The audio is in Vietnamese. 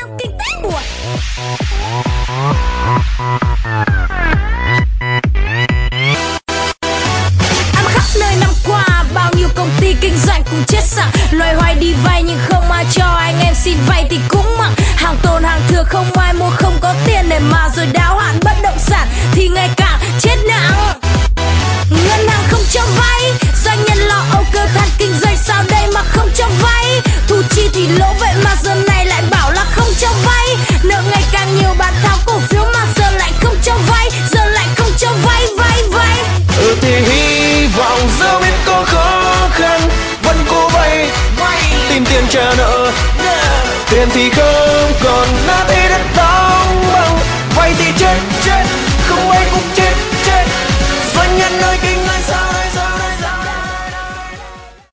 năm kinh tế buồn. Ăn khắp nơi năm qua, bao nhiêu công ty kinh doanh cũng chết sẵn. Loay hoay đi vay nhưng không ai cho, anh em xin vay thì cũng mắc. Hàng tồn hàng thừa không ai mua, không có tiền để mà rồi đáo hạn bất động sản thì ngày càng chết nặng. Ngân hàng không cho vay, doanh nhân lo âu cơ than kinh doanh sao đây mà không cho vay. Thu chi thì lỗ vậy mà giờ này lại bảo là không cho vay. Nợ ngày càng nhiều bán tháo cổ phiếu mà giờ lại không cho vay, giờ lại không cho vay vay. Thì hy vọng dẫu biết có khó khăn vẫn cố vay, tìm tiền trả nợ. Tiền thì không